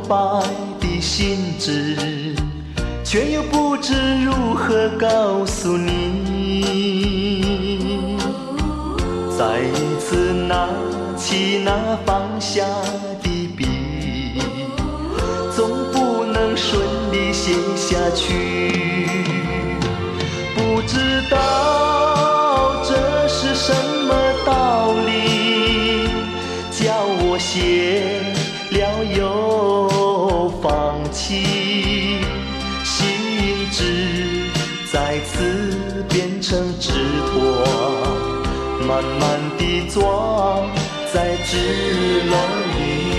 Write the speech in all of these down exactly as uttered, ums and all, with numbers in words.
白的心志，却又不知如何告诉你。再一次拿起那放下的笔，总不能顺利写下去。不知道这是什么道理，叫我写了又放弃，心志再次变成纸托，慢慢地装在纸篓里。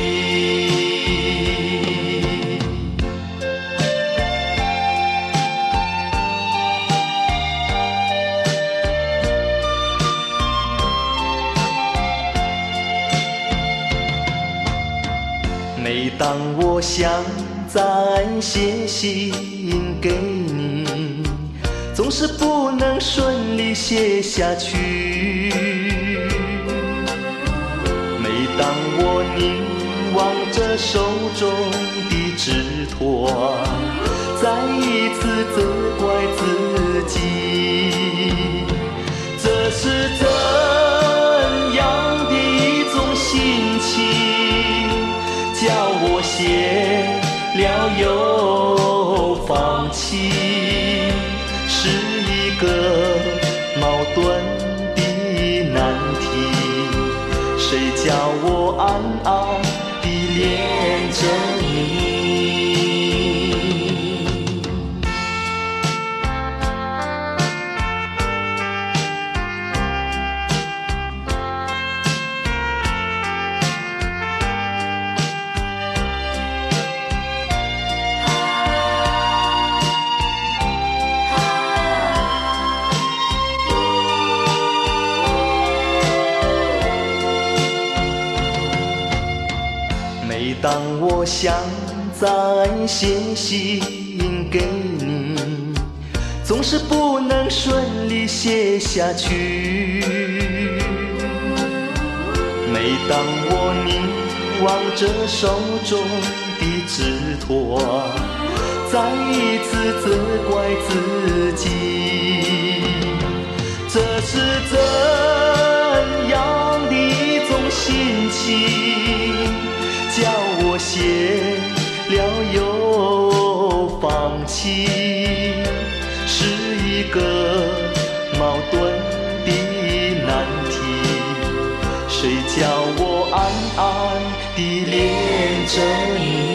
每当我想再写信给你，总是不能顺利写下去。每当我凝望着手中的纸托，再一次责怪自己，这是怎样的一种心情，叫我写了又放弃，是一个矛盾的难题，谁叫我暗暗地恋着你。每当我想再写信给你，总是不能顺利写下去。每当我凝望着手中的纸托，再一次责怪自己，这是怎样的一种心情，叫我写了又放弃，是一个矛盾的难题，谁叫我暗暗地恋着你。